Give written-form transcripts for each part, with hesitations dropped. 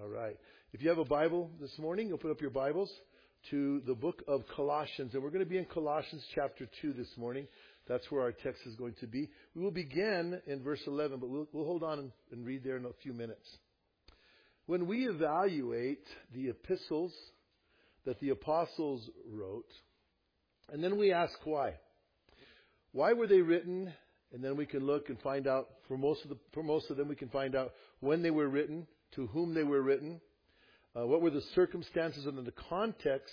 All right. If you have a Bible this morning, open up your Bibles to the book of Colossians. And we're going to be in Colossians chapter 2 this morning. That's where our text is going to be. We will begin in verse 11, but we'll hold on and read there in a few minutes. When we evaluate the epistles that the apostles wrote, and then we ask why. Why were they written? And then we can look and find out, for most of them, we can find out when they were written, to whom they were written, what were the circumstances and the context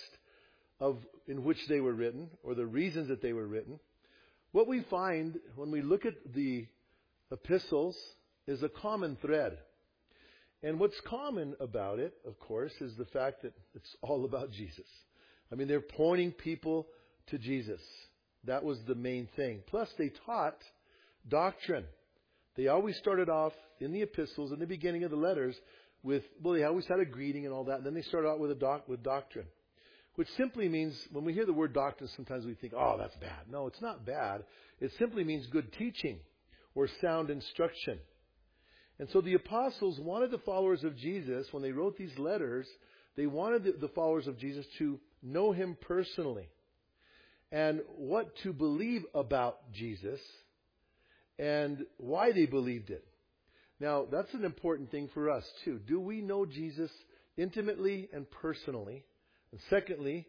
in which they were written, or the reasons that they were written. What we find when we look at the epistles is a common thread. And what's common about it, of course, is the fact that it's all about Jesus. I mean, they're pointing people to Jesus. That was the main thing. Plus, they taught doctrine. They always started off in the epistles, in the beginning of the letters, they always had a greeting and all that. And then they started out with doctrine. Which simply means, when we hear the word doctrine, sometimes we think, oh, that's bad. No, it's not bad. It simply means good teaching or sound instruction. And so the apostles wanted the followers of Jesus, when they wrote these letters, they wanted the followers of Jesus to know Him personally and what to believe about Jesus and why they believed it. Now, that's an important thing for us, too. Do we know Jesus intimately and personally? And secondly,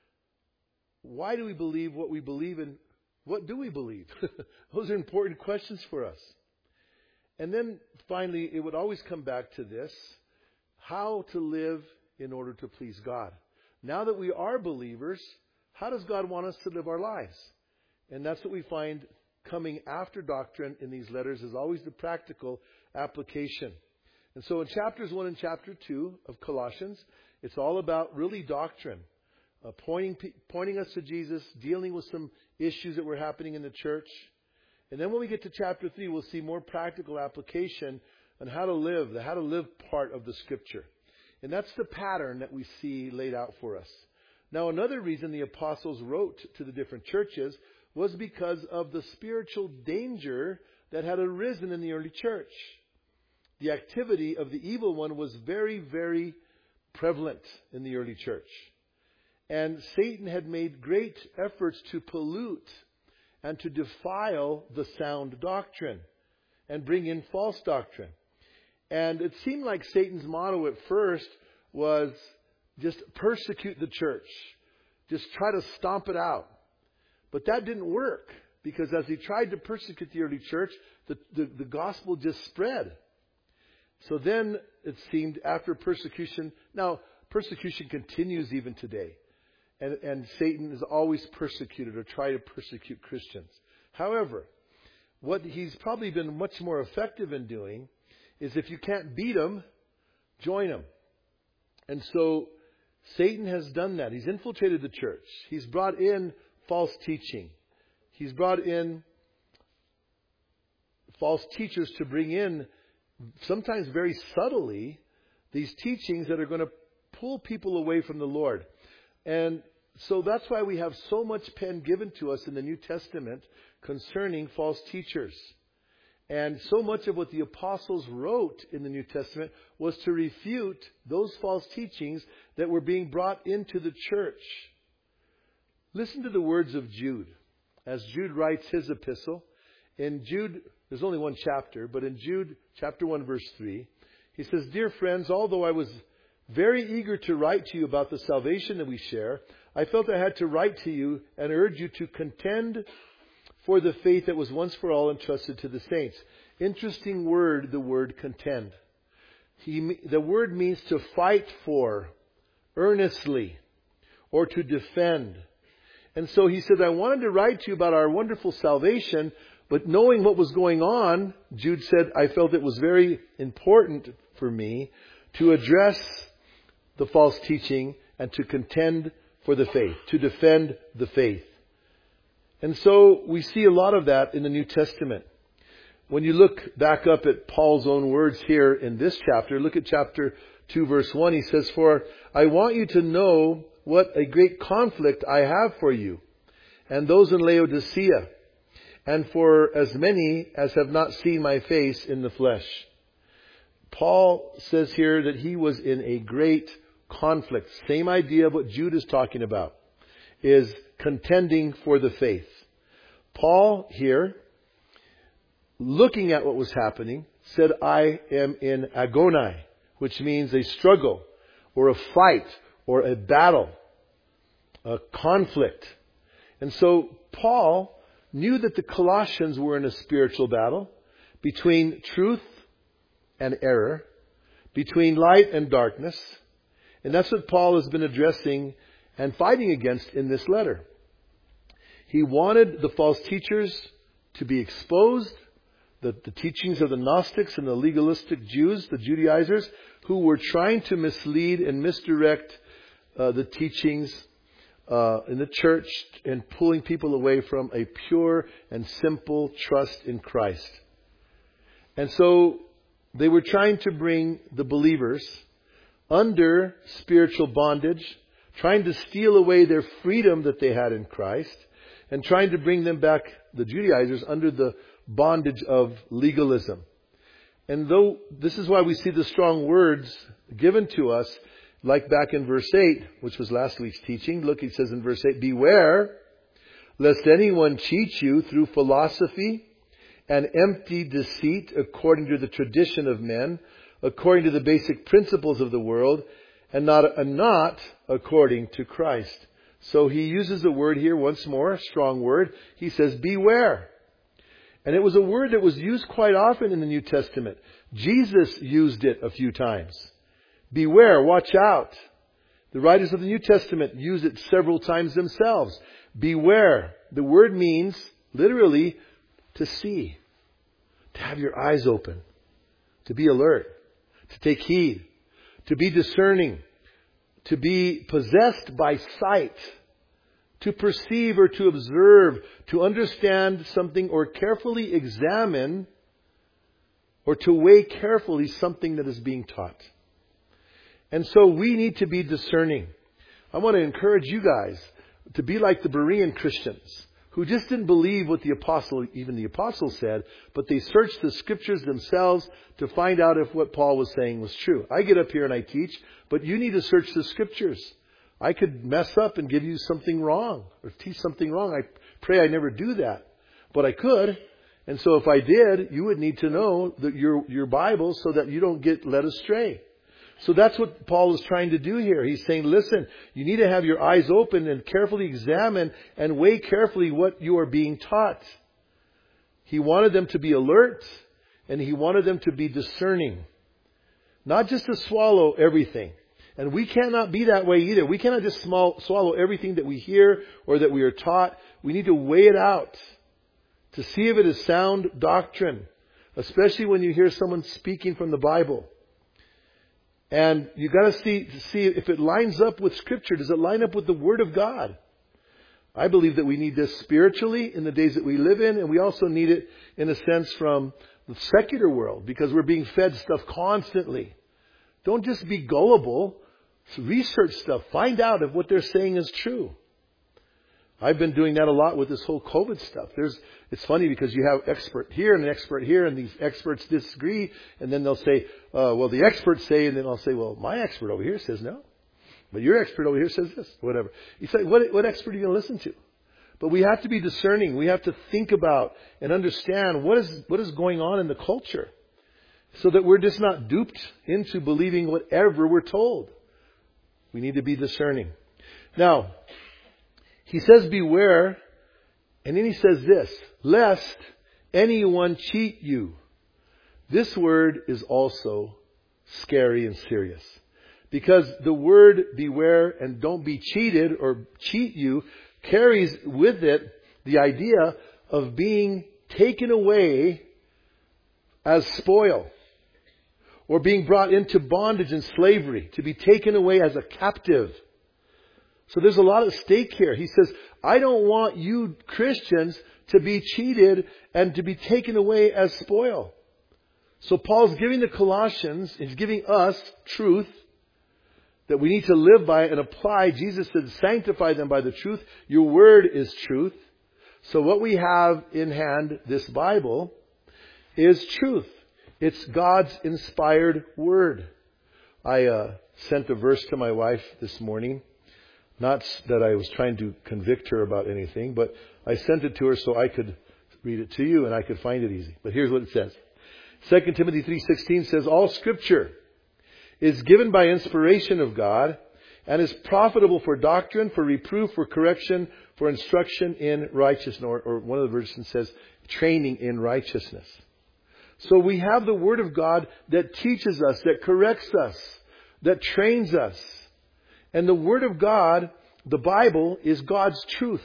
why do we believe what we believe, and what do we believe? Those are important questions for us. And then finally, it would always come back to this: how to live in order to please God. Now that we are believers, how does God want us to live our lives? And that's what we find coming after doctrine in these letters, is always the practical application. And so in chapters 1 and chapter 2 of Colossians, it's all about really doctrine, pointing us to Jesus, dealing with some issues that were happening in the church. And then when we get to chapter 3, we'll see more practical application on how to live, the how to live part of the Scripture. And that's the pattern that we see laid out for us. Now, another reason the apostles wrote to the different churches was because of the spiritual danger that had arisen in the early church. The activity of the evil one was very, very prevalent in the early church. And Satan had made great efforts to pollute and to defile the sound doctrine and bring in false doctrine. And it seemed like Satan's motto at first was just persecute the church. Just try to stomp it out. But that didn't work, because as he tried to persecute the early church, the gospel just spread. So then it seemed after persecution, now persecution continues even today. And Satan is always persecuted or try to persecute Christians. However, what he's probably been much more effective in doing is, if you can't beat him, join him. And so Satan has done that. He's infiltrated the church. He's brought in false teaching. He's brought in false teachers to bring in, sometimes very subtly, these teachings that are going to pull people away from the Lord. And so that's why we have so much pen given to us in the New Testament concerning false teachers. And so much of what the apostles wrote in the New Testament was to refute those false teachings that were being brought into the church. Listen to the words of Jude. As Jude writes his epistle, in Jude, there's only one chapter, but in Jude chapter 1 verse 3, he says, "Dear friends, although I was very eager to write to you about the salvation that we share, I felt I had to write to you and urge you to contend for the faith that was once for all entrusted to the saints." Interesting word, the word contend. The word means to fight for, earnestly, or to defend. And so he said, I wanted to write to you about our wonderful salvation, but knowing what was going on, Jude said, I felt it was very important for me to address the false teaching and to contend for the faith, to defend the faith. And so we see a lot of that in the New Testament. When you look back up at Paul's own words here in this chapter, look at chapter 2 verse 1. He says, "For I want you to know what a great conflict I have for you and those in Laodicea, and for as many as have not seen my face in the flesh." Paul says here that he was in a great conflict. Same idea of what Jude is talking about, is contending for the faith. Paul here, looking at what was happening, said, I am in agonai, which means a struggle or a fight or a battle, a conflict. And so Paul knew that the Colossians were in a spiritual battle between truth and error, between light and darkness. And that's what Paul has been addressing and fighting against in this letter. He wanted the false teachers to be exposed, the teachings of the Gnostics and the legalistic Jews, the Judaizers, who were trying to mislead and misdirect the teachings in the church and pulling people away from a pure and simple trust in Christ. And so they were trying to bring the believers under spiritual bondage, trying to steal away their freedom that they had in Christ, and trying to bring them back, the Judaizers, under the bondage of legalism. And though this is why we see the strong words given to us, like back in verse 8, which was last week's teaching. Look, he says in verse 8, beware lest anyone cheat you through philosophy and empty deceit according to the tradition of men, according to the basic principles of the world, and not according to Christ. So he uses the word here once more, a strong word. He says, beware. And it was a word that was used quite often in the New Testament. Jesus used it a few times. Beware, watch out. The writers of the New Testament use it several times themselves. Beware. The word means, literally, to see. To have your eyes open. To be alert. To take heed. To be discerning. To be possessed by sight. To perceive or to observe. To understand something or carefully examine or to weigh carefully something that is being taught. And so we need to be discerning. I want to encourage you guys to be like the Berean Christians who just didn't believe what even the apostle said, but they searched the scriptures themselves to find out if what Paul was saying was true. I get up here and I teach, but you need to search the scriptures. I could mess up and give you something wrong or teach something wrong. I pray I never do that, but I could. And so if I did, you would need to know that your Bible so that you don't get led astray. So that's what Paul is trying to do here. He's saying, listen, you need to have your eyes open and carefully examine and weigh carefully what you are being taught. He wanted them to be alert and he wanted them to be discerning. Not just to swallow everything. And we cannot be that way either. We cannot just swallow everything that we hear or that we are taught. We need to weigh it out to see if it is sound doctrine, especially when you hear someone speaking from the Bible. And you got to see if it lines up with Scripture. Does it line up with the Word of God? I believe that we need this spiritually in the days that we live in, and we also need it in a sense from the secular world because we're being fed stuff constantly. Don't just be gullible. Research stuff. Find out if what they're saying is true. I've been doing that a lot with this whole COVID stuff. It's funny because you have expert here and an expert here, and these experts disagree, and then they'll say, well, the experts say, and then I'll say, well, my expert over here says no. But your expert over here says this, whatever. You say, what expert are you going to listen to? But we have to be discerning. We have to think about and understand what is going on in the culture so that we're just not duped into believing whatever we're told. We need to be discerning. Now, he says, beware, and then he says this, lest anyone cheat you. This word is also scary and serious. Because the word beware and don't be cheated or cheat you carries with it the idea of being taken away as spoil. Or being brought into bondage and slavery. To be taken away as a captive. So there's a lot at stake here. He says, I don't want you Christians to be cheated and to be taken away as spoil. So Paul's giving the Colossians, he's giving us truth that we need to live by and apply. Jesus said, sanctify them by the truth. Your word is truth. So what we have in hand, this Bible, is truth. It's God's inspired Word. I sent a verse to my wife this morning. Not that I was trying to convict her about anything, but I sent it to her so I could read it to you and I could find it easy. But here's what it says. 2 Timothy 3:16 says, all Scripture is given by inspiration of God and is profitable for doctrine, for reproof, for correction, for instruction in righteousness. Or one of the versions says, training in righteousness. So we have the Word of God that teaches us, that corrects us, that trains us. And the Word of God, the Bible, is God's truth.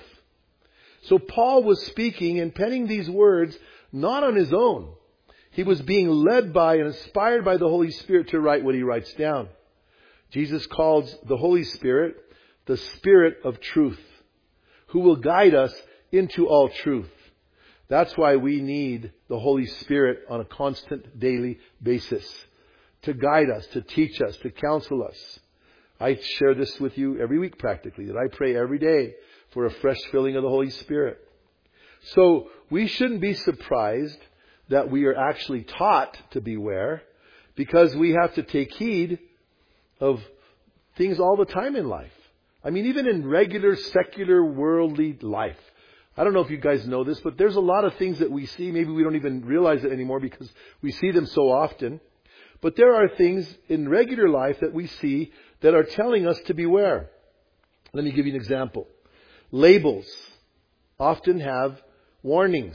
So Paul was speaking and penning these words not on his own. He was being led by and inspired by the Holy Spirit to write what he writes down. Jesus calls the Holy Spirit the Spirit of truth, who will guide us into all truth. That's why we need the Holy Spirit on a constant daily basis to guide us, to teach us, to counsel us. I share this with you every week practically, that I pray every day for a fresh filling of the Holy Spirit. So we shouldn't be surprised that we are actually taught to beware, because we have to take heed of things all the time in life. I mean, even in regular, secular, worldly life. I don't know if you guys know this, but there's a lot of things that we see. Maybe we don't even realize it anymore because we see them so often. But there are things in regular life that we see that are telling us to beware. Let me give you an example. Labels often have warnings.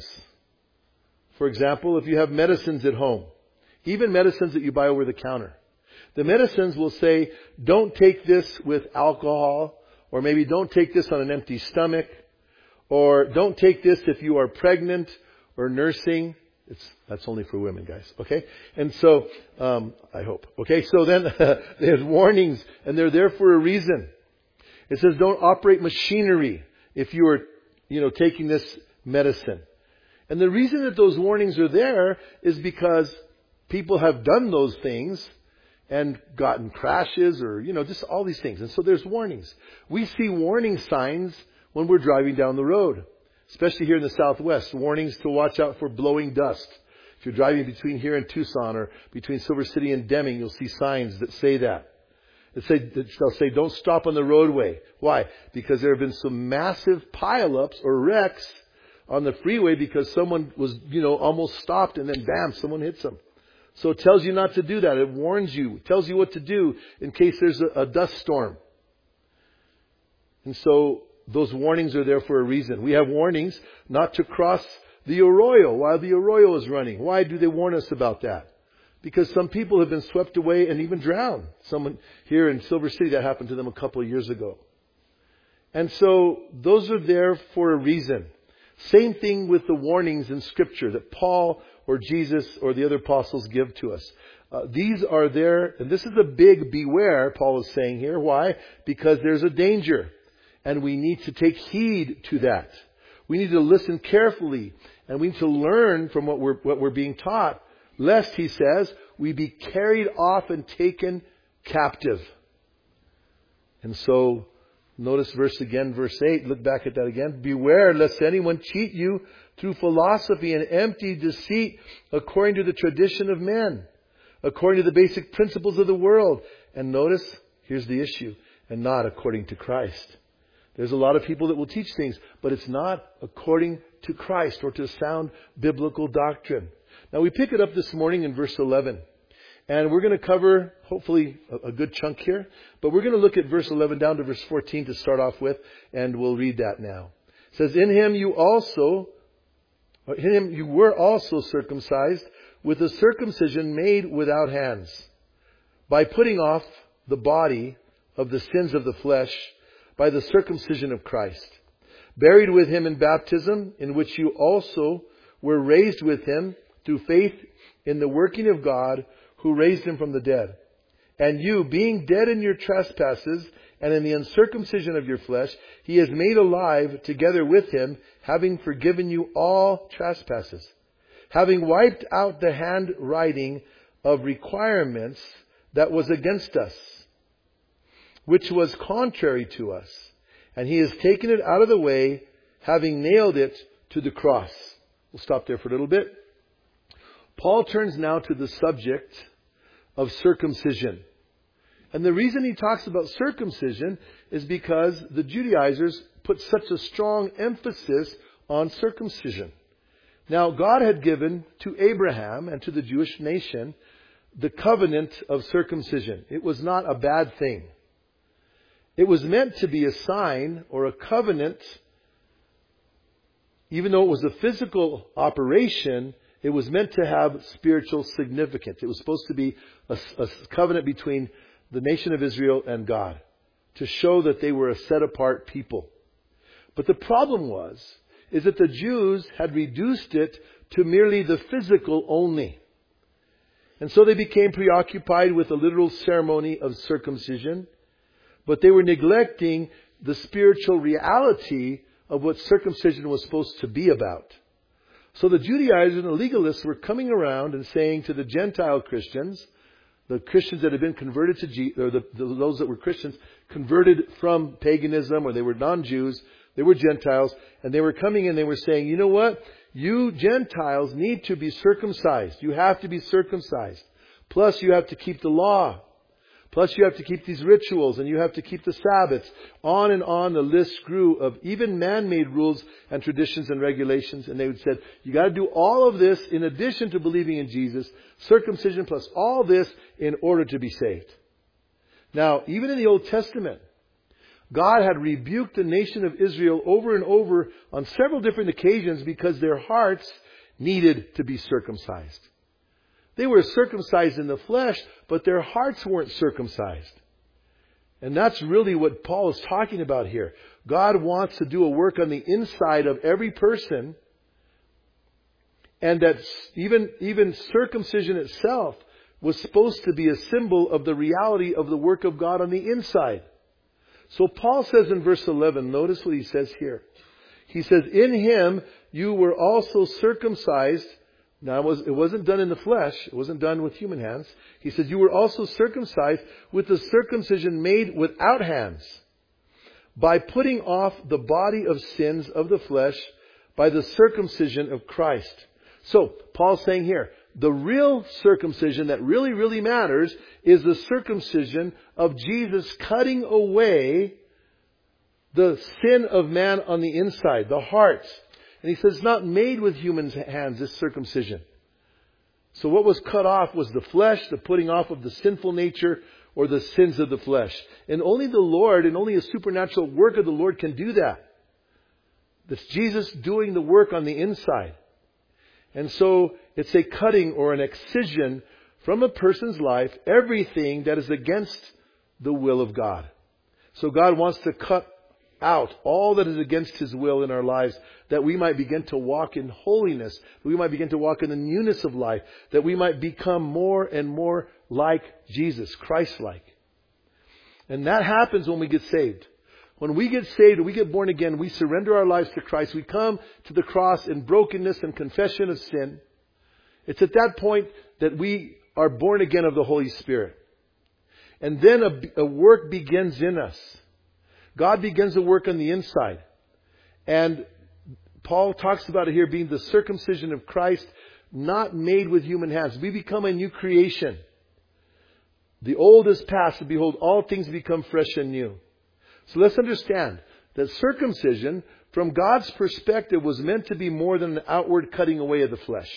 For example, if you have medicines at home, even medicines that you buy over the counter, the medicines will say, don't take this with alcohol, or maybe don't take this on an empty stomach, or don't take this if you are pregnant or nursing. That's only for women, guys. Okay? And so, I hope. Okay? So then, there's warnings, and they're there for a reason. It says, don't operate machinery if you are, taking this medicine. And the reason that those warnings are there is because people have done those things and gotten crashes or, just all these things. And so there's warnings. We see warning signs when we're driving down the road, especially here in the Southwest. Warnings to watch out for blowing dust. If you're driving between here and Tucson or between Silver City and Deming, you'll see signs that say that. They'll say, don't stop on the roadway. Why? Because there have been some massive pileups or wrecks on the freeway because someone was, almost stopped and then bam, someone hits them. So it tells you not to do that. It warns you. It tells you what to do in case there's a dust storm. And so those warnings are there for a reason. We have warnings not to cross the arroyo while the arroyo is running. Why do they warn us about that? Because some people have been swept away and even drowned. Someone here in Silver City, that happened to them a couple of years ago. And so those are there for a reason. Same thing with the warnings in Scripture that Paul or Jesus or the other apostles give to us. These are there, and this is a big beware, Paul is saying here. Why? Because there's a danger, and we need to take heed to that. We need to listen carefully, and we need to learn from what we're being taught, lest, he says, we be carried off and taken captive. And so, notice verse 8. Look back at that again. Beware lest anyone cheat you through philosophy and empty deceit according to the tradition of men, according to the basic principles of the world. And notice, here's the issue, and not according to Christ. There's a lot of people that will teach things, but it's not according to Christ or to sound biblical doctrine. Now we pick it up this morning in verse 11. And we're going to cover, hopefully, a good chunk here. But we're going to look at verse 11 down to verse 14 to start off with. And we'll read that now. It says, In him you were also circumcised with a circumcision made without hands, by putting off the body of the sins of the flesh by the circumcision of Christ, buried with him in baptism, in which you also were raised with him through faith in the working of God, who raised him from the dead. And you, being dead in your trespasses and in the uncircumcision of your flesh, he has made alive together with him, having forgiven you all trespasses, having wiped out the handwriting of requirements that was against us, which was contrary to us. And he has taken it out of the way, having nailed it to the cross. We'll stop there for a little bit. Paul turns now to the subject of circumcision. And the reason he talks about circumcision is because the Judaizers put such a strong emphasis on circumcision. Now, God had given to Abraham and to the Jewish nation the covenant of circumcision. It was not a bad thing. It was meant to be a sign or a covenant. Even though it was a physical operation, it was meant to have spiritual significance. It was supposed to be a covenant between the nation of Israel and God, to show that they were a set-apart people. But the problem is that the Jews had reduced it to merely the physical only. And so they became preoccupied with the literal ceremony of circumcision, but they were neglecting the spiritual reality of what circumcision was supposed to be about. So the Judaizers and the legalists were coming around and saying to the Gentile Christians, the Christians that had been converted to those that were Christians, converted from paganism, or they were non-Jews, they were Gentiles, and they were coming and they were saying, you know what? You Gentiles need to be circumcised. You have to be circumcised. Plus you have to keep the law. Plus you have to keep these rituals, and you have to keep the Sabbaths. On and on the list grew of even man-made rules and traditions and regulations. And they would say, you got to do all of this in addition to believing in Jesus. Circumcision plus all this in order to be saved. Now, even in the Old Testament, God had rebuked the nation of Israel over and over on several different occasions because their hearts needed to be circumcised. They were circumcised in the flesh, but their hearts weren't circumcised. And that's really what Paul is talking about here. God wants to do a work on the inside of every person, and that even circumcision itself was supposed to be a symbol of the reality of the work of God on the inside. So Paul says in verse 11, notice what he says here. He says, in him you were also circumcised. Now, it wasn't done in the flesh. It wasn't done with human hands. He says, you were also circumcised with the circumcision made without hands, by putting off the body of sins of the flesh by the circumcision of Christ. So, Paul's saying here, the real circumcision that really, really matters is the circumcision of Jesus cutting away the sin of man on the inside, the heart. And he says it's not made with human hands, this circumcision. So what was cut off was the flesh, the putting off of the sinful nature or the sins of the flesh. And only the Lord and only a supernatural work of the Lord can do that. That's Jesus doing the work on the inside. And so it's a cutting or an excision from a person's life, everything that is against the will of God. So God wants to cut out all that is against His will in our lives, that we might begin to walk in holiness, that we might begin to walk in the newness of life, that we might become more and more like Jesus, Christ-like. And that happens when we get saved. When we get saved, we get born again, we surrender our lives to Christ, we come to the cross in brokenness and confession of sin. It's at that point that we are born again of the Holy Spirit. And then a work begins in us. God begins to work on the inside. And Paul talks about it here being the circumcision of Christ, not made with human hands. We become a new creation. The old is past, and behold, all things become fresh and new. So let's understand that circumcision, from God's perspective, was meant to be more than an outward cutting away of the flesh,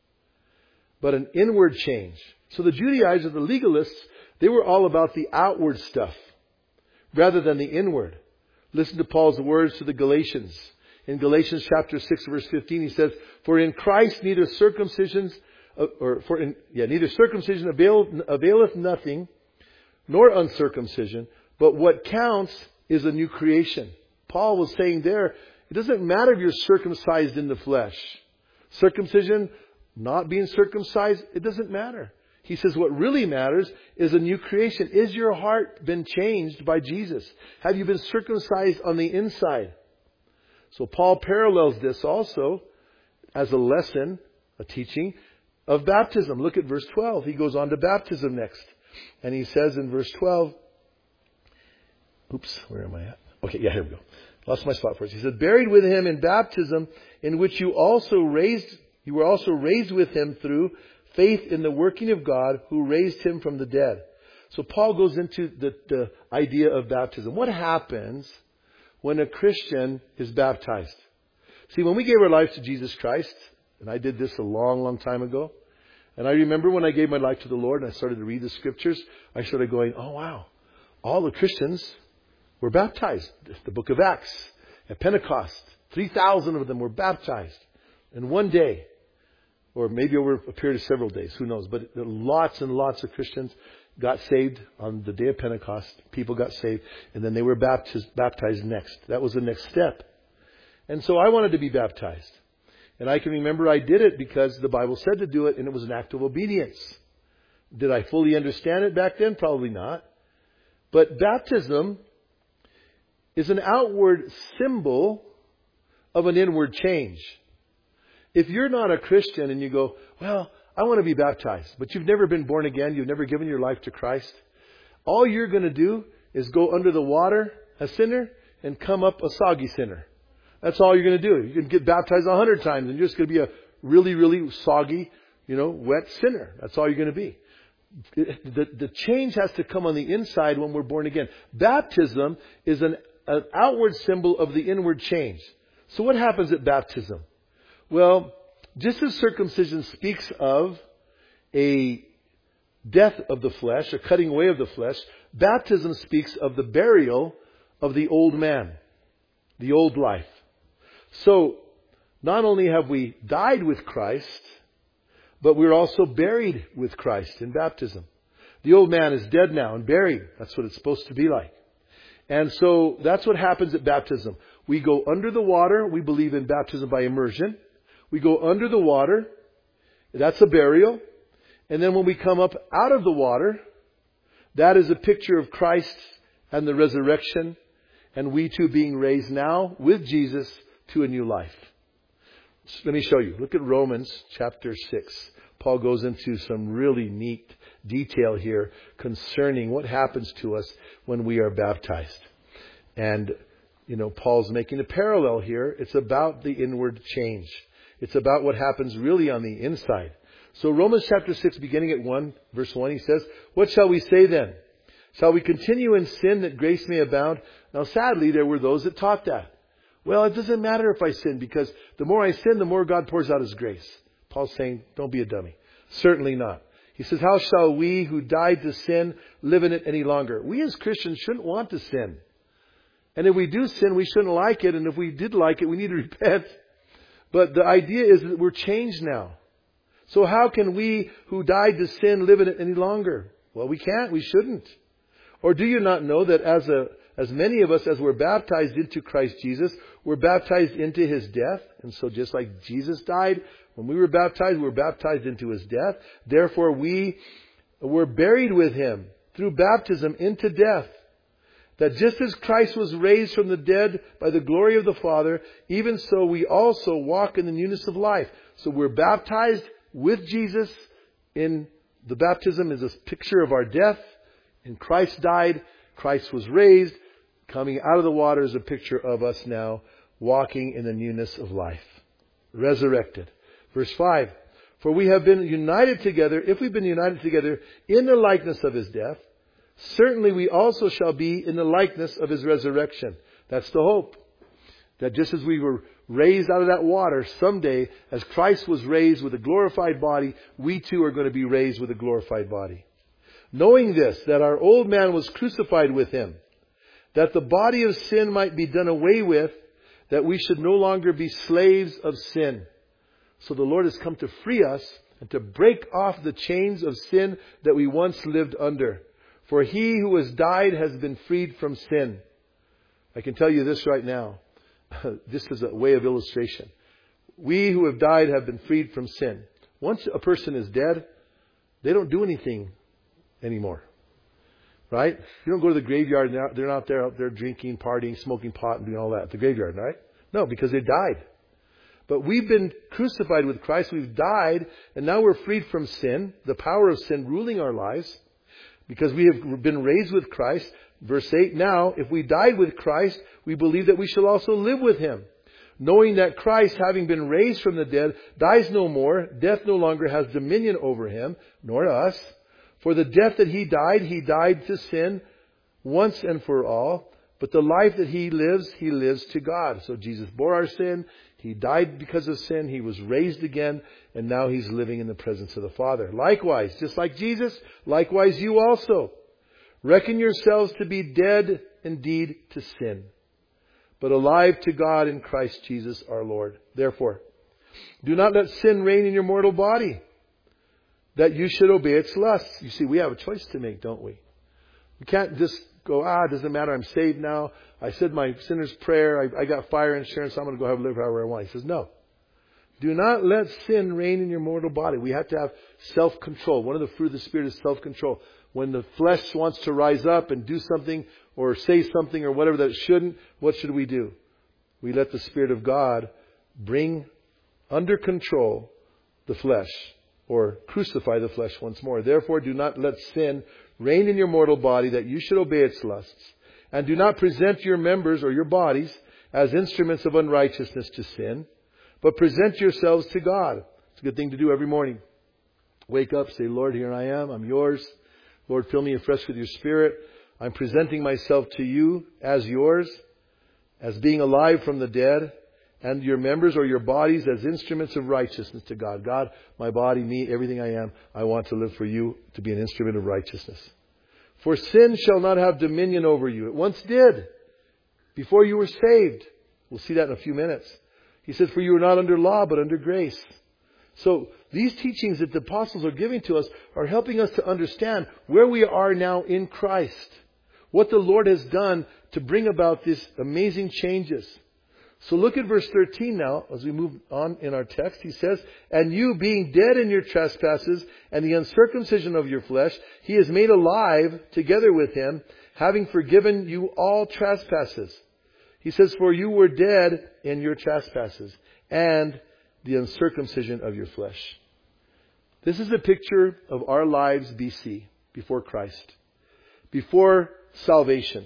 but an inward change. So the Judaizers, the legalists, they were all about the outward stuff rather than the inward. Listen to Paul's words to the Galatians. In Galatians chapter 6, verse 15, he says, For in Christ neither circumcision availeth nothing, nor uncircumcision, but what counts is a new creation. Paul was saying there, it doesn't matter if you're circumcised in the flesh. Circumcision, not being circumcised, it doesn't matter. He says what really matters is a new creation. Is your heart been changed by Jesus? Have you been circumcised on the inside? So Paul parallels this also as a lesson, a teaching of baptism. Look at verse 12. He goes on to baptism next. And he says in verse 12, where am I at? Okay, here we go. Lost my spot for it. He said, buried with Him in baptism, in which you also raised You were also raised with Him through faith in the working of God who raised Him from the dead. So Paul goes into the idea of baptism. What happens when a Christian is baptized? See, when we gave our lives to Jesus Christ, and I did this a long, long time ago, and I remember when I gave my life to the Lord and I started to read the Scriptures, I started going, oh wow, all the Christians were baptized. The book of Acts, at Pentecost, 3,000 of them were baptized in one day. Or maybe over a period of several days, who knows. But lots and lots of Christians got saved on the day of Pentecost. People got saved, and then they were baptized next. That was the next step. And so I wanted to be baptized. And I can remember I did it because the Bible said to do it, and it was an act of obedience. Did I fully understand it back then? Probably not. But baptism is an outward symbol of an inward change. If you're not a Christian and you go, well, I want to be baptized, but you've never been born again, you've never given your life to Christ, all you're going to do is go under the water, a sinner, and come up a soggy sinner. That's all you're going to do. You can get baptized 100 times and you're just going to be a really, really soggy, wet sinner. That's all you're going to be. The change has to come on the inside when we're born again. Baptism is an outward symbol of the inward change. So what happens at baptism? Well, just as circumcision speaks of a death of the flesh, a cutting away of the flesh, baptism speaks of the burial of the old man, the old life. So, not only have we died with Christ, but we're also buried with Christ in baptism. The old man is dead now and buried. That's what it's supposed to be like. And so, that's what happens at baptism. We go under the water. We believe in baptism by immersion. We go under the water. That's a burial. And then when we come up out of the water, that is a picture of Christ and the resurrection, and we too being raised now with Jesus to a new life. Let me show you. Look at Romans chapter 6. Paul goes into some really neat detail here concerning what happens to us when we are baptized. And, Paul's making a parallel here. It's about the inward change. It's about what happens really on the inside. So Romans chapter 6, beginning at 1, verse 1, he says, "What shall we say then? Shall we continue in sin that grace may abound?" Now sadly, there were those that taught that. Well, it doesn't matter if I sin, because the more I sin, the more God pours out His grace. Paul's saying, don't be a dummy. Certainly not. He says, "How shall we who died to sin live in it any longer?" We as Christians shouldn't want to sin. And if we do sin, we shouldn't like it. And if we did like it, we need to repent. But the idea is that we're changed now. So how can we who died to sin live in it any longer? Well, we can't. We shouldn't. Or do you not know that as many of us as were baptized into Christ Jesus, were baptized into His death? And so just like Jesus died, when we were baptized into His death. Therefore we were buried with Him through baptism into death. That just as Christ was raised from the dead by the glory of the Father, even so we also walk in the newness of life. So we're baptized with Jesus. In the baptism is a picture of our death. And Christ died. Christ was raised. Coming out of the water is a picture of us now walking in the newness of life. Resurrected. Verse 5. "For we have been united together," if we've been united together in the likeness of His death, "certainly we also shall be in the likeness of His resurrection." That's the hope. That just as we were raised out of that water, someday, as Christ was raised with a glorified body, we too are going to be raised with a glorified body. "Knowing this, that our old man was crucified with Him, that the body of sin might be done away with, that we should no longer be slaves of sin." So the Lord has come to free us and to break off the chains of sin that we once lived under. "For he who has died has been freed from sin." I can tell you this right now. This is a way of illustration. We who have died have been freed from sin. Once a person is dead, they don't do anything anymore. Right? You don't go to the graveyard and they're not there out there drinking, partying, smoking pot and doing all that at the graveyard, right? No, because they died. But we've been crucified with Christ. We've died, and now we're freed from sin, the power of sin ruling our lives, because we have been raised with Christ. Verse 8, "Now, if we died with Christ, we believe that we shall also live with Him. knowing that Christ, having been raised from the dead, dies no more, death no longer has dominion over him, nor us. For the death that he died to sin once and for all. But the life that he lives to God. So Jesus bore our sin. He died because of sin. He was raised again. And now he's living in the presence of the Father. Likewise, just like Jesus, likewise you also. Reckon yourselves to be dead indeed to sin, but alive to God in Christ Jesus our Lord. Therefore, do not let sin reign in your mortal body, that you should obey its lusts. You see, we have a choice to make, don't we? We can't just go, it doesn't matter, I'm saved now. I said my sinner's prayer, I got fire insurance, I'm going to go live however I want. He says, no. Do not let sin reign in your mortal body. We have to have self-control. One of the fruit of the Spirit is self-control. When the flesh wants to rise up and do something or say something or whatever that it shouldn't, what should we do? We let the Spirit of God bring under control the flesh, or crucify the flesh once more. Therefore, do not let sin reign in your mortal body, that you should obey its lusts. And do not present your members or your bodies as instruments of unrighteousness to sin, but present yourselves to God. It's a good thing to do every morning. Wake up, say, Lord, here I am, I'm yours. Lord, fill me afresh with your Spirit. I'm presenting myself to you as yours, as being alive from the dead, and your members or your bodies as instruments of righteousness to God. God, my body, me, everything I am, I want to live for you, to be an instrument of righteousness. For sin shall not have dominion over you. It once did, before you were saved. We'll see that in a few minutes. He says, for you are not under law, but under grace. So these teachings that the apostles are giving to us are helping us to understand where we are now in Christ. What the Lord has done to bring about these amazing changes. So look at verse 13 now, as we move on in our text. He says, and you being dead in your trespasses and the uncircumcision of your flesh, He has made alive together with Him, having forgiven you all trespasses. He says, for you were dead in your trespasses and the uncircumcision of your flesh. This is a picture of our lives BC, before Christ, before salvation.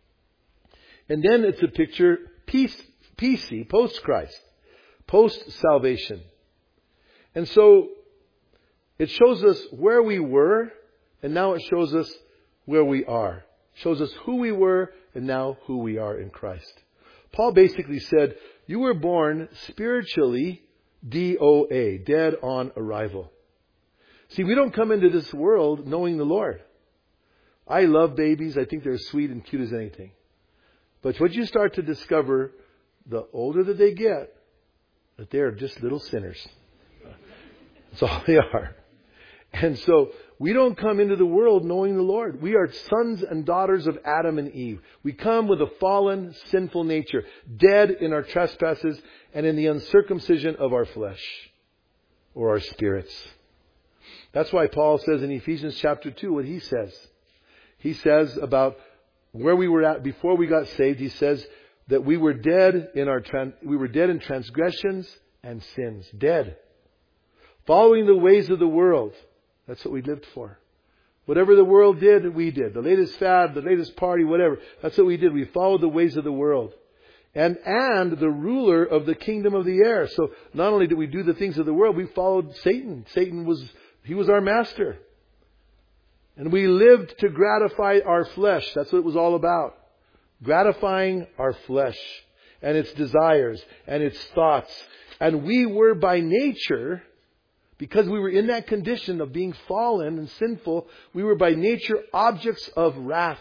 And then it's a picture PC, post-Christ, post-salvation. And so it shows us where we were, and now it shows us where we are. It shows us who we were, and now who we are in Christ. Paul basically said, you were born spiritually DOA, dead on arrival. See, we don't come into this world knowing the Lord. I love babies. I think they're as sweet and cute as anything. But what you start to discover, the older that they get, that they are just little sinners. That's all they are. And so we don't come into the world knowing the Lord. We are sons and daughters of Adam and Eve. We come with a fallen, sinful nature, dead in our trespasses and in the uncircumcision of our flesh or our spirits. That's why Paul says in Ephesians chapter 2 what he says. He says about where we were at before we got saved. He says that we were dead in transgressions and sins. Dead. Following the ways of the world. That's what we lived for. Whatever the world did, we did. The latest fad, the latest party, whatever. That's what we did. We followed the ways of the world. And the ruler of the kingdom of the air. So not only did we do the things of the world, we followed Satan. He was our master. And we lived to gratify our flesh. That's what it was all about. Gratifying our flesh and its desires and its thoughts. And we were by nature, because we were in that condition of being fallen and sinful, we were by nature objects of wrath.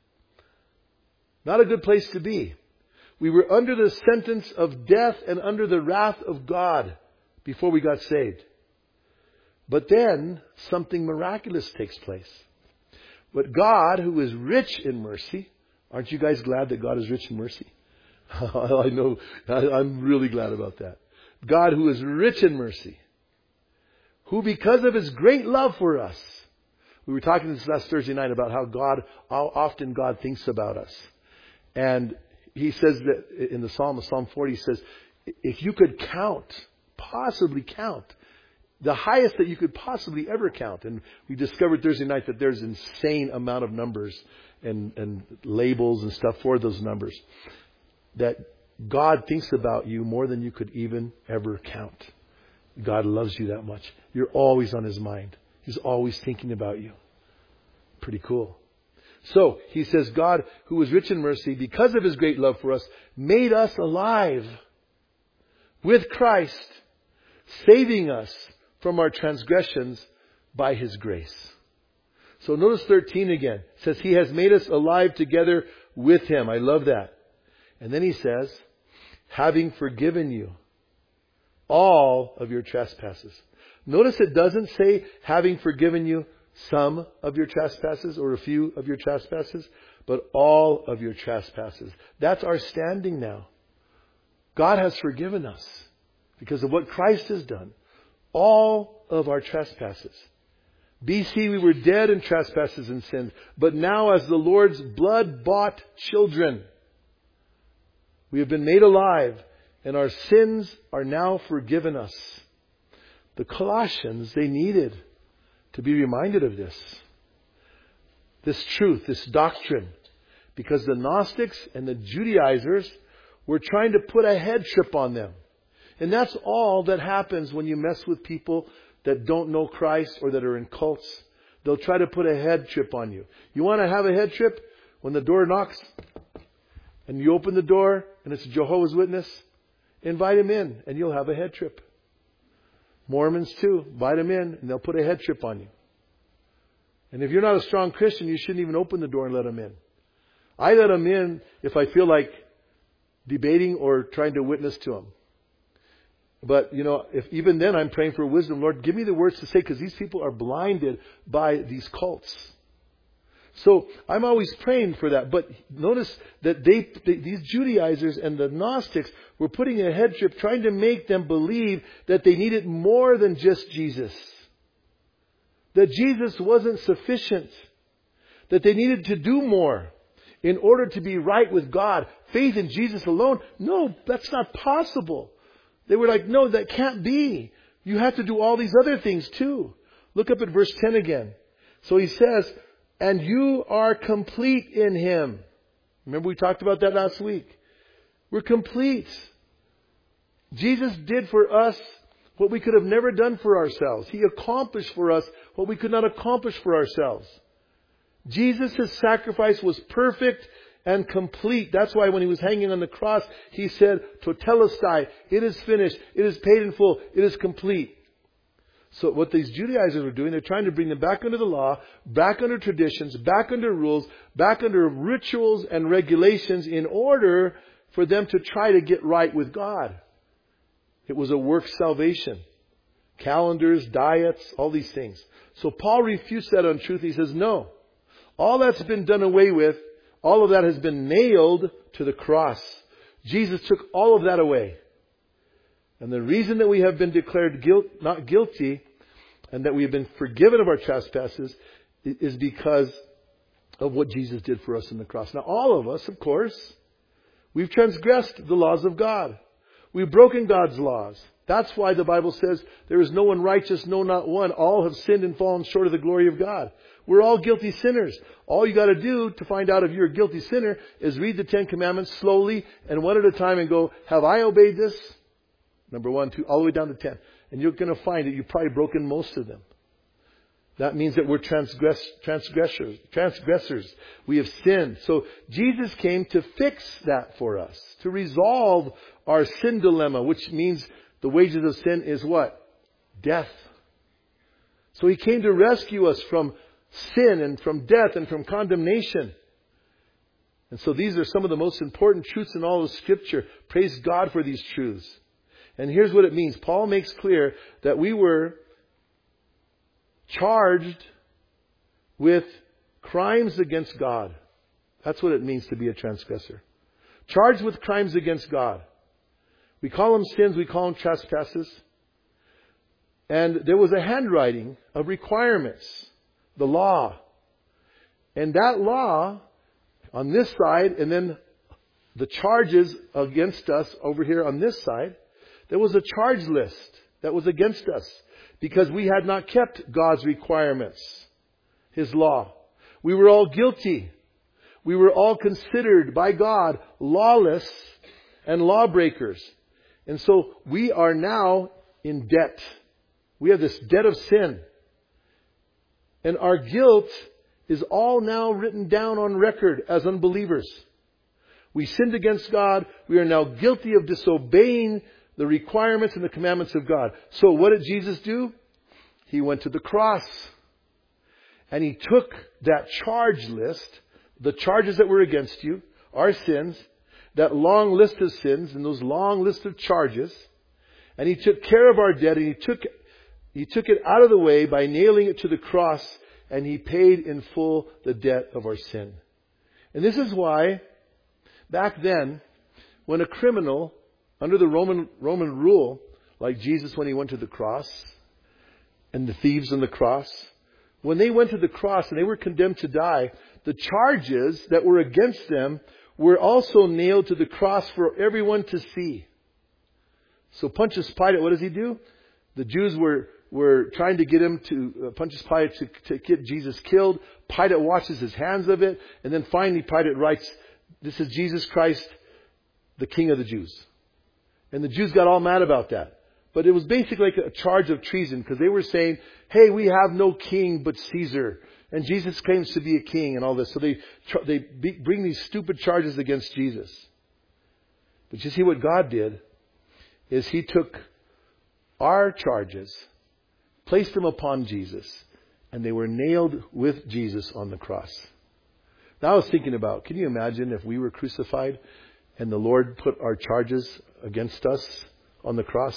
Not a good place to be. We were under the sentence of death and under the wrath of God before we got saved. But then something miraculous takes place. But God, who is rich in mercy, aren't you guys glad that God is rich in mercy? I know, I'm really glad about that. God, who is rich in mercy, who because of His great love for us, we were talking this last Thursday night about how often God thinks about us. And He says that in the Psalm 40, He says, if you could possibly count, the highest that you could possibly ever count. And we discovered Thursday night that there's an insane amount of numbers and labels and stuff for those numbers. That God thinks about you more than you could even ever count. God loves you that much. You're always on His mind. He's always thinking about you. Pretty cool. So, He says, God, who was rich in mercy, because of His great love for us, made us alive with Christ, saving us from our transgressions by His grace. So notice 13 again. It says, He has made us alive together with Him. I love that. And then He says, having forgiven you all of your trespasses. Notice it doesn't say, having forgiven you some of your trespasses or a few of your trespasses, but all of your trespasses. That's our standing now. God has forgiven us because of what Christ has done. All of our trespasses. BC, we were dead in trespasses and sins, but now as the Lord's blood-bought children, we have been made alive, and our sins are now forgiven us. The Colossians, they needed to be reminded of this truth, this doctrine, because the Gnostics and the Judaizers were trying to put a head trip on them. And that's all that happens when you mess with people that don't know Christ or that are in cults. They'll try to put a head trip on you. You want to have a head trip? When the door knocks and you open the door and it's a Jehovah's Witness, invite him in and you'll have a head trip. Mormons too, invite them in and they'll put a head trip on you. And if you're not a strong Christian, you shouldn't even open the door and let them in. I let them in if I feel like debating or trying to witness to them. But, if even then I'm praying for wisdom, Lord, give me the words to say, because these people are blinded by these cults. So I'm always praying for that. But notice that these Judaizers and the Gnostics were putting a head trip, trying to make them believe that they needed more than just Jesus. That Jesus wasn't sufficient. That they needed to do more in order to be right with God. Faith in Jesus alone? No, that's not possible. They were like, no, that can't be. You have to do all these other things too. Look up at verse 10 again. So he says, and you are complete in Him. Remember we talked about that last week. We're complete. Jesus did for us what we could have never done for ourselves. He accomplished for us what we could not accomplish for ourselves. Jesus' sacrifice was perfect and complete. That's why when He was hanging on the cross, He said, Totelestai, it is finished, it is paid in full, it is complete. So what these Judaizers were doing, they're trying to bring them back under the law, back under traditions, back under rules, back under rituals and regulations in order for them to try to get right with God. It was a work salvation. Calendars, diets, all these things. So Paul refutes that untruth. He says, no. All that's been done away with, all of that has been nailed to the cross. Jesus took all of that away. And the reason that we have been declared not guilty and that we have been forgiven of our trespasses is because of what Jesus did for us on the cross. Now, all of us, of course, we've transgressed the laws of God. We've broken God's laws. That's why the Bible says there is no one righteous, no, not one. All have sinned and fallen short of the glory of God. We're all guilty sinners. All you got to do to find out if you're a guilty sinner is read the 10 Commandments slowly and one at a time and go, have I obeyed this? Number 1, 2, all the way down to 10. And you're going to find that you've probably broken most of them. That means that we're transgressors. We have sinned. So Jesus came to fix that for us, to resolve our sin dilemma, which means the wages of sin is what? Death. So He came to rescue us from sin and from death and from condemnation. And so these are some of the most important truths in all of Scripture. Praise God for these truths. And here's what it means. Paul makes clear that we were charged with crimes against God. That's what it means to be a transgressor. Charged with crimes against God. We call them sins, we call them trespasses. And there was a handwriting of requirements. The law. And that law on this side, and then the charges against us over here on this side, there was a charge list that was against us because we had not kept God's requirements, His law. We were all guilty. We were all considered by God lawless and lawbreakers. And so we are now in debt. We have this debt of sin. And our guilt is all now written down on record as unbelievers. We sinned against God. We are now guilty of disobeying the requirements and the commandments of God. So what did Jesus do? He went to the cross. And He took that charge list, the charges that were against you, our sins, that long list of sins and those long list of charges, and He took care of our debt, and He took it out of the way by nailing it to the cross, and He paid in full the debt of our sin. And this is why, back then, when a criminal, under the Roman rule, like Jesus when He went to the cross, and the thieves on the cross, when they went to the cross and they were condemned to die, the charges that were against them were also nailed to the cross for everyone to see. So Pontius Pilate, what does he do? The Jews were trying to get him to, Pontius Pilate to get Jesus killed. Pilate washes his hands of it. And then finally Pilate writes, "This is Jesus Christ, the King of the Jews." And the Jews got all mad about that. But it was basically like a charge of treason, because they were saying, hey, we have no king but Caesar. And Jesus claims to be a king and all this. So they bring these stupid charges against Jesus. But you see what God did is He took our charges, placed them upon Jesus, and they were nailed with Jesus on the cross. Now I was thinking about, can you imagine if we were crucified and the Lord put our charges against us on the cross?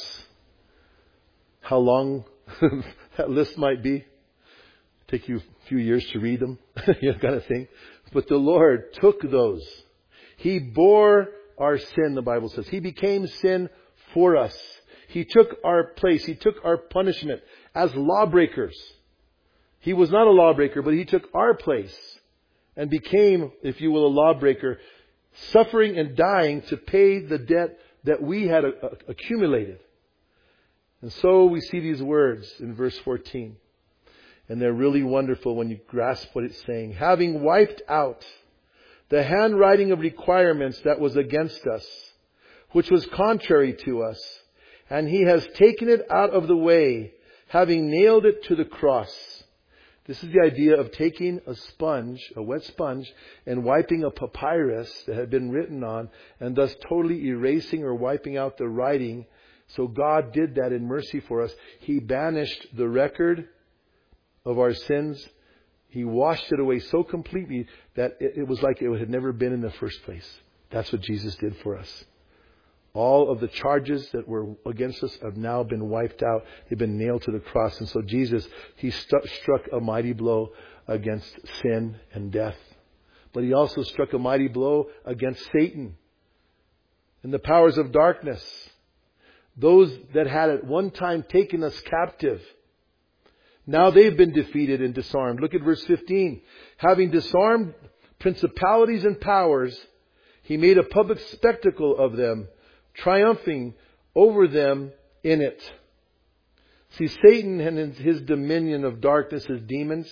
How long that list might be. Take you a few years to read them, kind of thing. But the Lord took those. He bore our sin, the Bible says. He became sin for us. He took our place. He took our punishment as lawbreakers. He was not a lawbreaker, but He took our place and became, if you will, a lawbreaker, suffering and dying to pay the debt that we had accumulated. And so we see these words in verse 14. And they're really wonderful when you grasp what it's saying. Having wiped out the handwriting of requirements that was against us, which was contrary to us, and He has taken it out of the way, having nailed it to the cross. This is the idea of taking a sponge, a wet sponge, and wiping a papyrus that had been written on, and thus totally erasing or wiping out the writing. So God did that in mercy for us. He banished the record of our sins. He washed it away so completely that it was like it had never been in the first place. That's what Jesus did for us. All of the charges that were against us have now been wiped out. They've been nailed to the cross. And so Jesus, He struck a mighty blow against sin and death. But He also struck a mighty blow against Satan and the powers of darkness. Those that had at one time taken us captive. Now they've been defeated and disarmed. Look at verse 15. Having disarmed principalities and powers, He made a public spectacle of them, triumphing over them in it. See, Satan and his dominion of darkness, his demons,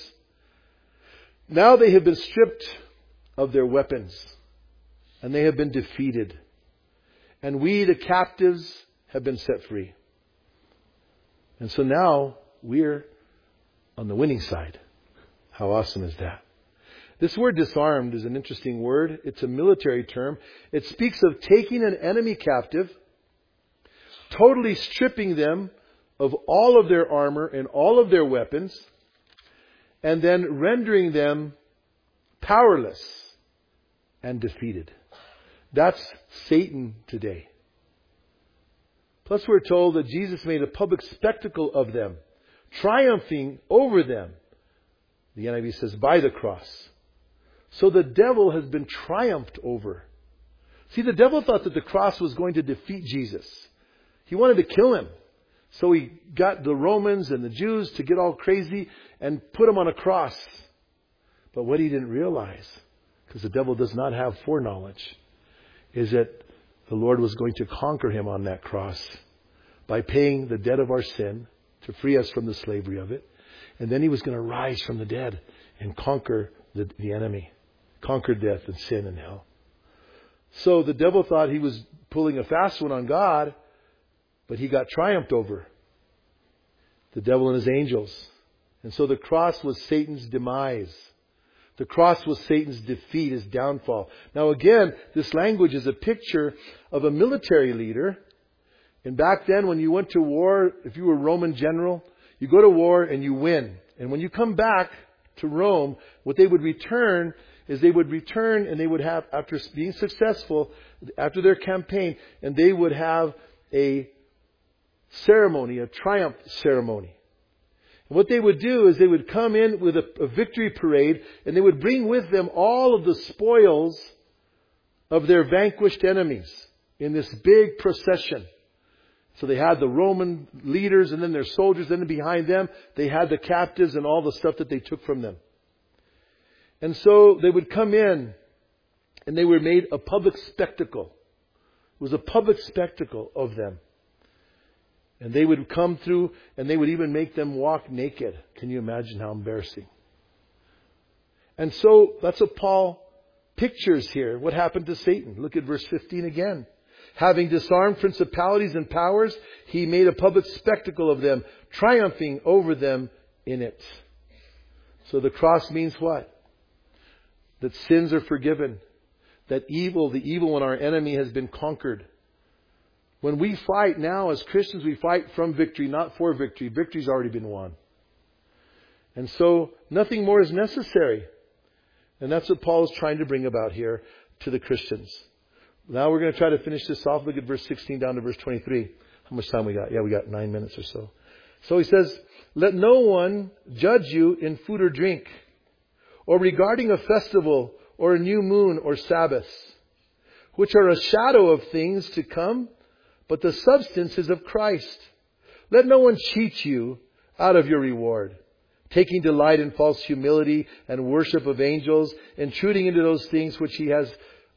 now they have been stripped of their weapons, and they have been defeated. And we, the captives, have been set free. And so now we're on the winning side. How awesome is that? This word disarmed is an interesting word. It's a military term. It speaks of taking an enemy captive, totally stripping them of all of their armor and all of their weapons, and then rendering them powerless and defeated. That's Satan today. Plus we're told that Jesus made a public spectacle of them, triumphing over them. The NIV says, by the cross. So the devil has been triumphed over. See, the devil thought that the cross was going to defeat Jesus. He wanted to kill Him. So he got the Romans and the Jews to get all crazy and put Him on a cross. But what he didn't realize, because the devil does not have foreknowledge, is that the Lord was going to conquer him on that cross by paying the debt of our sin to free us from the slavery of it. And then He was going to rise from the dead and conquer the enemy, conquer death and sin and hell. So the devil thought he was pulling a fast one on God, but he got triumphed over. The devil and his angels. And so the cross was Satan's demise. The cross was Satan's defeat, his downfall. Now again, this language is a picture of a military leader. And back then when you went to war, if you were a Roman general, you go to war and you win. And when you come back to Rome, what they would return is they would return and they would have, after being successful, after their campaign, and they would have a ceremony, a triumph ceremony. And what they would do is they would come in with a victory parade, and they would bring with them all of the spoils of their vanquished enemies in this big procession. So they had the Roman leaders and then their soldiers, and then behind them they had the captives and all the stuff that they took from them. And so they would come in and they were made a public spectacle. It was a public spectacle of them. And they would come through and they would even make them walk naked. Can you imagine how embarrassing? And so that's what Paul pictures here. What happened to Satan? Look at verse 15 again. Having disarmed principalities and powers, he made a public spectacle of them, triumphing over them in it. So the cross means what? That sins are forgiven. That the evil in our enemy has been conquered. When we fight now as Christians, we fight from victory, not for victory. Victory's already been won. And so nothing more is necessary. And that's what Paul is trying to bring about here to the Christians. Now we're going to try to finish this off. Look at verse 16 down to verse 23. How much time we got? Yeah, we got 9 minutes or so. So he says, let no one judge you in food or drink, or regarding a festival, or a new moon, or Sabbaths, which are a shadow of things to come, but the substance is of Christ. Let no one cheat you out of your reward, taking delight in false humility and worship of angels, intruding into those things which he has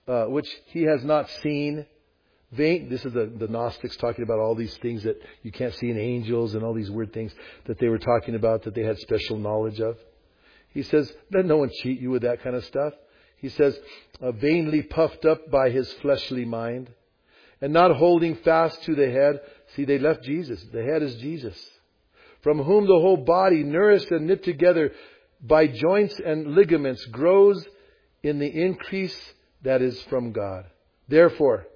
not seen. This is the Gnostics talking about all these things that you can't see in angels and all these weird things that they were talking about that they had special knowledge of. He says, let no one cheat you with that kind of stuff. He says, vainly puffed up by his fleshly mind and not holding fast to the head. See, they left Jesus. The head is Jesus. From whom the whole body, nourished and knit together by joints and ligaments, grows in the increase that is from God. Therefore,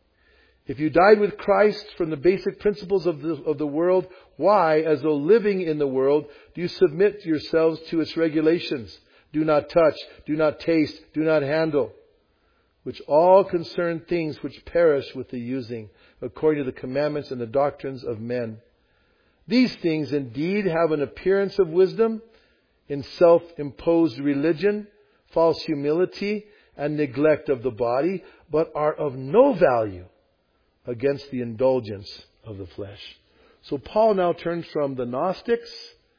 if you died with Christ from the basic principles of the world, why, as though living in the world, do you submit yourselves to its regulations? Do not touch, do not taste, do not handle, which all concern things which perish with the using, according to the commandments and the doctrines of men. These things indeed have an appearance of wisdom in self-imposed religion, false humility, and neglect of the body, but are of no value against the indulgence of the flesh. So Paul now turns from the Gnostics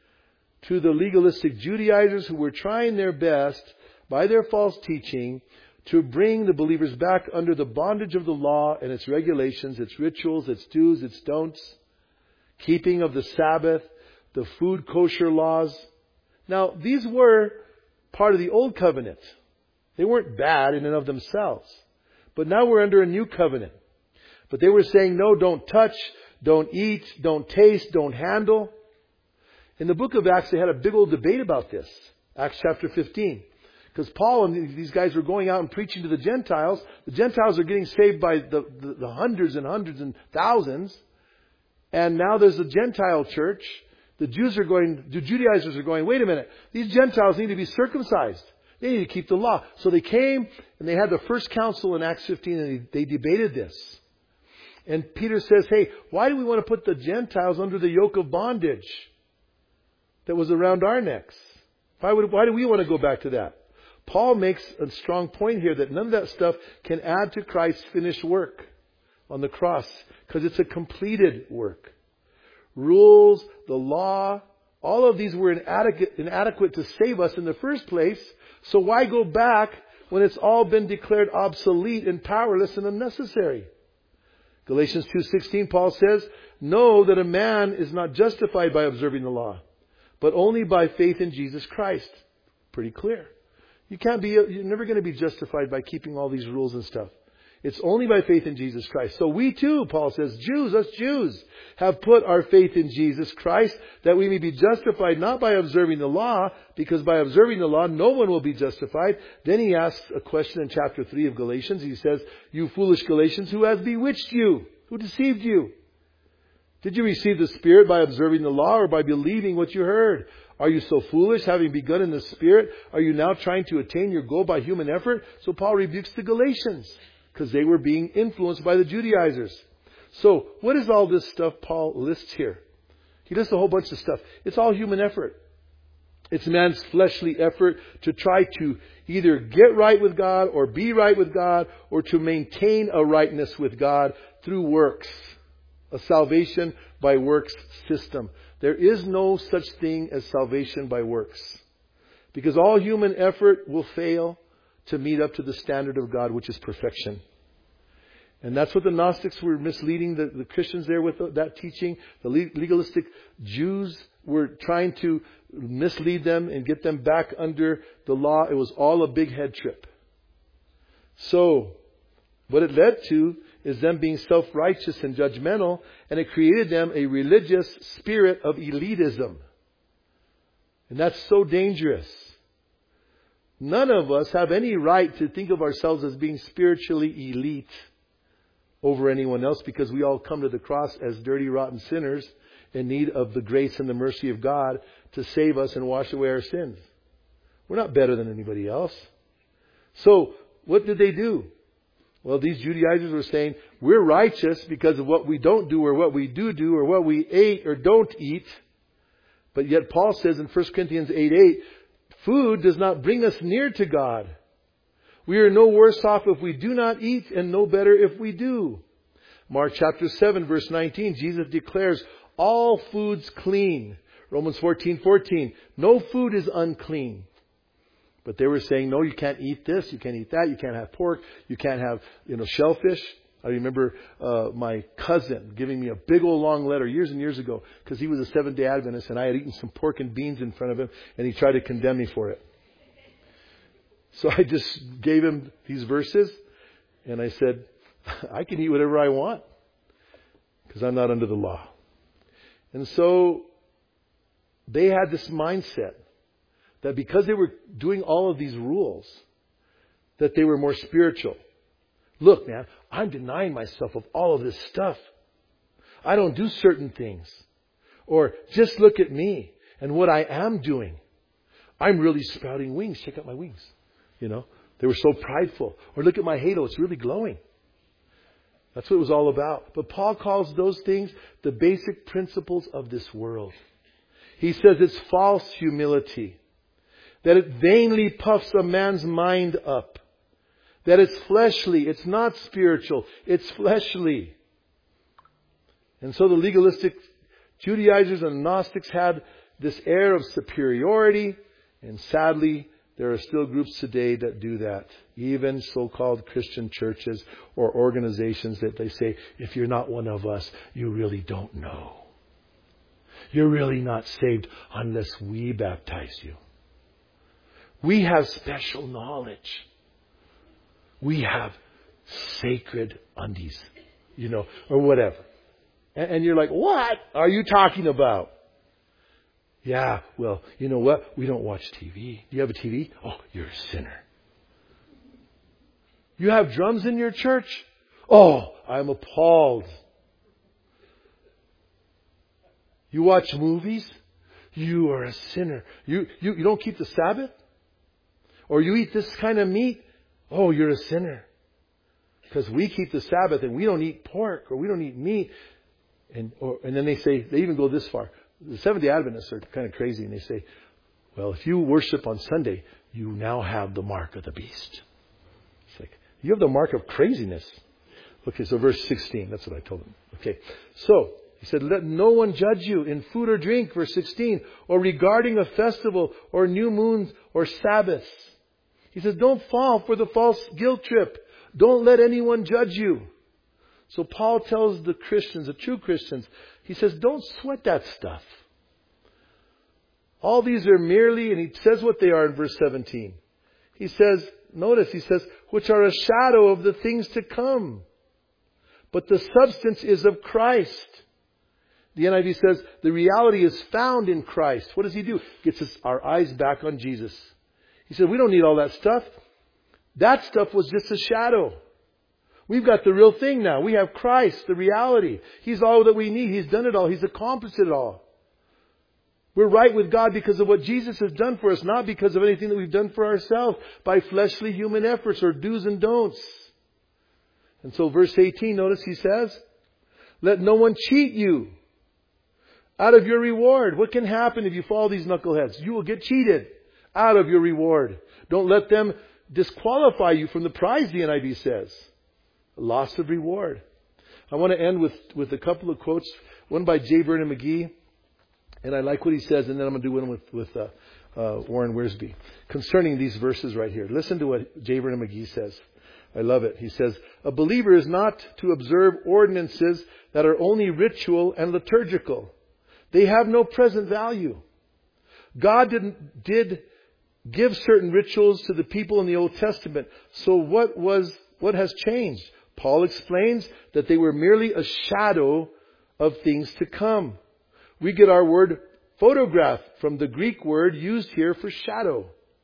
to the legalistic Judaizers who were trying their best by their false teaching to bring the believers back under the bondage of the law and its regulations, its rituals, its do's, its don'ts, keeping of the Sabbath, the food kosher laws. Now, these were part of the old covenant. They weren't bad in and of themselves. But now we're under a new covenant. But they were saying, no, don't touch, don't eat, don't taste, don't handle. In the book of Acts, they had a big old debate about this. Acts chapter 15. Because Paul and these guys were going out and preaching to the Gentiles. The Gentiles are getting saved by the hundreds and hundreds and thousands. And now there's a Gentile church. The Judaizers are going, wait a minute, these Gentiles need to be circumcised. They need to keep the law. So they came and they had the first council in Acts 15 and they debated this. And Peter says, hey, why do we want to put the Gentiles under the yoke of bondage that was around our necks? Why do we want to go back to that? Paul makes a strong point here that none of that stuff can add to Christ's finished work on the cross, because it's a completed work. Rules, the law, all of these were inadequate to save us in the first place. So why go back when it's all been declared obsolete and powerless and unnecessary? Galatians 2:16, Paul says, know that a man is not justified by observing the law, but only by faith in Jesus Christ. Pretty clear. You're never going to be justified by keeping all these rules and stuff. It's only by faith in Jesus Christ. So we too, Paul says, us Jews, have put our faith in Jesus Christ that we may be justified not by observing the law, because by observing the law no one will be justified. Then he asks a question in chapter 3 of Galatians. He says, you foolish Galatians, who has bewitched you? Who deceived you? Did you receive the Spirit by observing the law or by believing what you heard? Are you so foolish, having begun in the Spirit? Are you now trying to attain your goal by human effort? So Paul rebukes the Galatians, because they were being influenced by the Judaizers. So, what is all this stuff Paul lists here? He lists a whole bunch of stuff. It's all human effort. It's man's fleshly effort to try to either get right with God or be right with God or to maintain a rightness with God through works. A salvation by works system. There is no such thing as salvation by works. Because all human effort will fail to meet up to the standard of God, which is perfection. And that's what the Gnostics were misleading the Christians there with that teaching. The legalistic Jews were trying to mislead them and get them back under the law. It was all a big head trip. So, what it led to is them being self-righteous and judgmental, and it created them a religious spirit of elitism. And that's so dangerous. None of us have any right to think of ourselves as being spiritually elite over anyone else, because we all come to the cross as dirty, rotten sinners in need of the grace and the mercy of God to save us and wash away our sins. We're not better than anybody else. So, what did they do? Well, these Judaizers were saying, we're righteous because of what we don't do or what we do or what we ate or don't eat. But yet Paul says in 1 Corinthians 8:8, food does not bring us near to God. We are no worse off if we do not eat and no better if we do. Mark chapter 7 verse 19, Jesus declares all foods clean. Romans 14:14, no food is unclean. But they were saying, no, you can't eat this, you can't eat that, you can't have pork, you can't have, shellfish. I remember my cousin giving me a big old long letter years and years ago, because he was a Seventh-day Adventist and I had eaten some pork and beans in front of him, and he tried to condemn me for it. So I just gave him these verses, and I said, I can eat whatever I want, because I'm not under the law. And so they had this mindset that because they were doing all of these rules, that they were more spiritual. Look, man, I'm denying myself of all of this stuff. I don't do certain things. Or just look at me and what I am doing. I'm really sprouting wings. Check out my wings. They were so prideful. Or look at my halo. It's really glowing. That's what it was all about. But Paul calls those things the basic principles of this world. He says it's false humility. That it vainly puffs a man's mind up. That it's fleshly. It's not spiritual. It's fleshly. And so the legalistic Judaizers and Gnostics had this air of superiority. And sadly, there are still groups today that do that. Even so-called Christian churches or organizations that they say, if you're not one of us, you really don't know. You're really not saved unless we baptize you. We have special knowledge. We have sacred undies, or whatever. And you're like, what are you talking about? Yeah, well, you know what? We don't watch TV. Do you have a TV? Oh, you're a sinner. You have drums in your church? Oh, I'm appalled. You watch movies? You are a sinner. You don't keep the Sabbath? Or you eat this kind of meat? Oh, you're a sinner. Because we keep the Sabbath and we don't eat pork or we don't eat meat. And then they even go this far. The Seventh-day Adventists are kind of crazy, and they say, well, if you worship on Sunday, you now have the mark of the beast. It's like, you have the mark of craziness. Okay, so verse 16, that's what I told them. Okay, so he said, let no one judge you in food or drink, verse 16, or regarding a festival or new moons or Sabbaths. He says, don't fall for the false guilt trip. Don't let anyone judge you. So Paul tells the Christians, the true Christians, he says, don't sweat that stuff. All these are merely, and he says what they are in verse 17. He says, notice, he says, which are a shadow of the things to come. But the substance is of Christ. The NIV says the reality is found in Christ. What does he do? Gets us our eyes back on Jesus. He said, we don't need all that stuff. That stuff was just a shadow. We've got the real thing now. We have Christ, the reality. He's all that we need. He's done it all. He's accomplished it all. We're right with God because of what Jesus has done for us, not because of anything that we've done for ourselves by fleshly human efforts or do's and don'ts. And so verse 18, notice he says, let no one cheat you out of your reward. What can happen if you follow these knuckleheads? You will get cheated out of your reward. Don't let them disqualify you from the prize, the NIV says. Loss of reward. I want to end with a couple of quotes. One by J. Vernon McGee. And I like what he says, and then I'm going to do one with Warren Wiersbe concerning these verses right here. Listen to what J. Vernon McGee says. I love it. He says, a believer is not to observe ordinances that are only ritual and liturgical. They have no present value. God did give certain rituals to the people in the Old Testament. So what has changed? Paul explains that they were merely a shadow of things to come. We get our word photograph from the Greek word used here for shadow.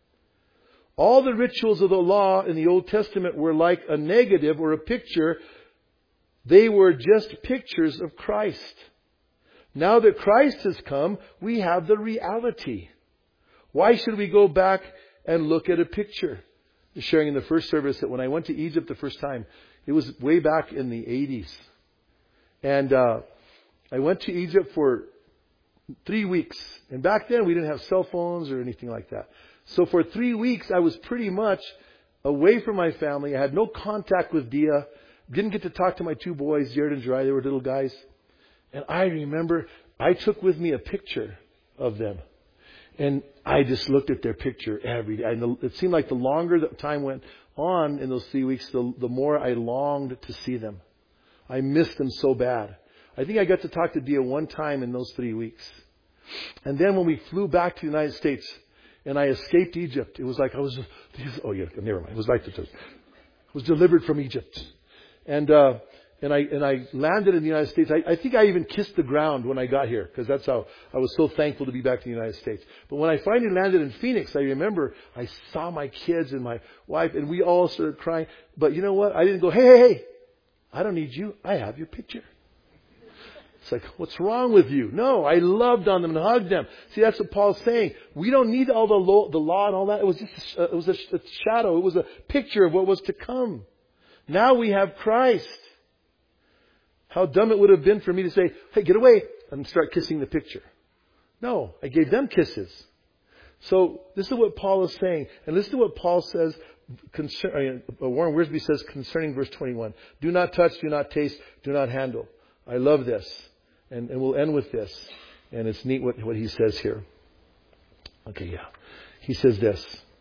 All the rituals of the law in the Old Testament were like a negative or a picture. They were just pictures of Christ. Now that Christ has come, we have the reality. Why should we go back and look at a picture? I was sharing in the first service that when I went to Egypt the first time, it was way back in the 80s. And I went to Egypt for 3 weeks. And back then we didn't have cell phones or anything like that. So for 3 weeks I was pretty much away from my family. I had no contact with Dia. Didn't get to talk to my 2 boys, Jared and Jeriah. They were little guys. And I remember I took with me a picture of them. And I just looked at their picture every day. And it seemed like the longer the time went on in those 3 weeks, the more I longed to see them. I missed them so bad. I think I got to talk to Dia one time in those 3 weeks. And then when we flew back to the United States and I escaped Egypt, it was like I was, never mind. It was like I was delivered from Egypt. And I landed in the United States. I think I even kissed the ground when I got here because that's how I was so thankful to be back in the United States. But when I finally landed in Phoenix, I remember I saw my kids and my wife and we all started crying. But you know what? I didn't go, hey, I don't need you. I have your picture. It's like, what's wrong with you? No, I loved on them and hugged them. See, that's what Paul's saying. We don't need all the law and all that. It was just a shadow. It was a picture of what was to come. Now we have Christ. How dumb it would have been for me to say, hey, get away, and start kissing the picture. No, I gave them kisses. So this is what Paul is saying. And listen to what Paul says, Warren Wiersbe says concerning verse 21. Do not touch, do not taste, do not handle. I love this. And we'll end with this. And it's neat what he says here. Okay, yeah. He says this.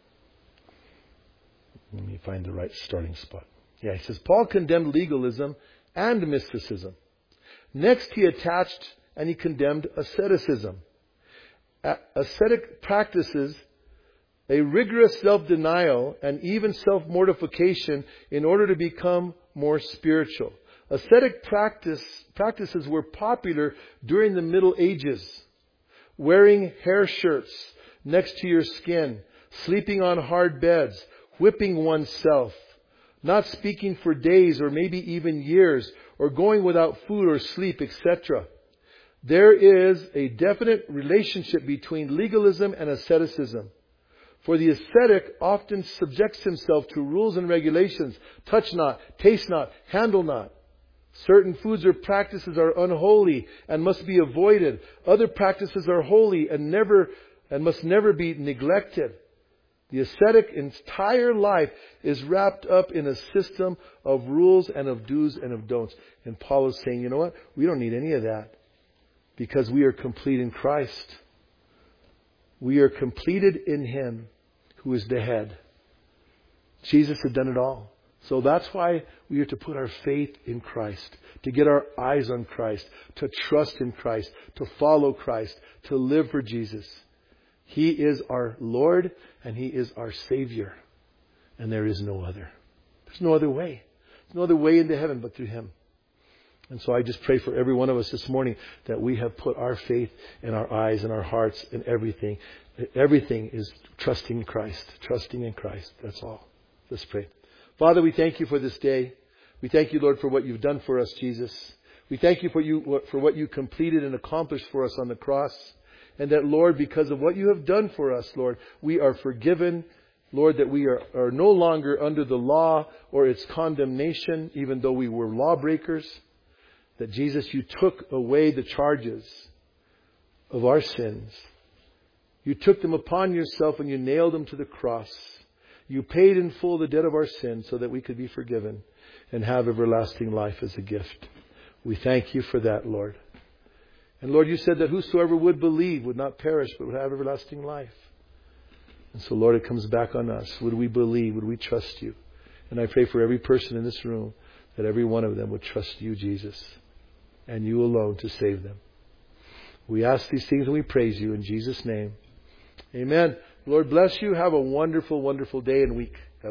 Let me find the right starting spot. Yeah, he says, Paul condemned legalism and mysticism. Next, he attached and he condemned asceticism. Ascetic practices a rigorous self-denial and even self-mortification in order to become more spiritual. Ascetic practices were popular during the Middle Ages. Wearing hair shirts next to your skin, sleeping on hard beds, whipping oneself, not speaking for days or maybe even years, or going without food or sleep, etc. There is a definite relationship between legalism and asceticism. For the ascetic often subjects himself to rules and regulations. Touch not, taste not, handle not. Certain foods or practices are unholy and must be avoided. Other practices are holy and must never be neglected. The ascetic entire life is wrapped up in a system of rules and of do's and of don'ts. And Paul is saying, you know what? We don't need any of that because we are complete in Christ. We are completed in Him who is the head. Jesus had done it all. So that's why we are to put our faith in Christ, to get our eyes on Christ, to trust in Christ, to follow Christ, to live for Jesus. He is our Lord and He is our Savior. And there is no other. There's no other way. There's no other way into heaven but through Him. And so I just pray for every one of us this morning that we have put our faith and our eyes and our hearts and everything. Everything is trusting in Christ. Trusting in Christ. That's all. Let's pray. Father, we thank you for this day. We thank you, Lord, for what you've done for us, Jesus. We thank you for what you completed and accomplished for us on the cross. And that, Lord, because of what you have done for us, Lord, we are forgiven. Lord, that we are no longer under the law or its condemnation, even though we were lawbreakers. That, Jesus, you took away the charges of our sins. You took them upon yourself and you nailed them to the cross. You paid in full the debt of our sins so that we could be forgiven and have everlasting life as a gift. We thank you for that, Lord. And Lord, you said that whosoever would believe would not perish but would have everlasting life. And so, Lord, it comes back on us. Would we believe? Would we trust you? And I pray for every person in this room that every one of them would trust you, Jesus, and you alone to save them. We ask these things and we praise you in Jesus' name. Amen. Lord bless you. Have a wonderful, wonderful day and week.